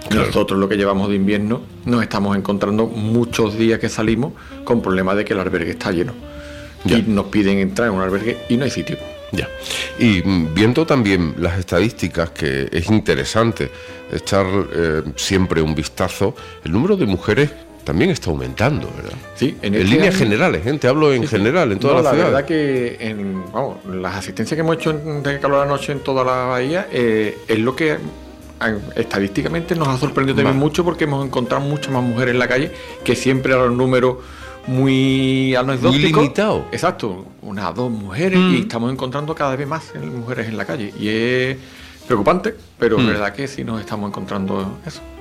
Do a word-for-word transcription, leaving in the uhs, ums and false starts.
Claro. Nosotros, lo que llevamos de invierno, nos estamos encontrando muchos días que salimos con problemas de que el albergue está lleno. Ya. Y nos piden entrar en un albergue y no hay sitio. Ya. Y mm, viendo también las estadísticas, que es interesante echar eh, siempre un vistazo, el número de mujeres también está aumentando, ¿verdad? Sí, En, este líneas año- generales, ¿eh? Te hablo en Sí, sí. general, en toda No, la, la ciudad. verdad que en, vamos, las asistencias que hemos hecho en- de calor a la noche en toda la bahía eh, es lo que a- estadísticamente nos ha sorprendido también Va. mucho, porque hemos encontrado muchas más mujeres en la calle, que siempre eran los números muy anecdóticos. Muy limitado. Exacto, unas dos mujeres, Mm. y estamos encontrando cada vez más mujeres en la calle, y es preocupante, pero es Mm. verdad que sí nos estamos encontrando eso.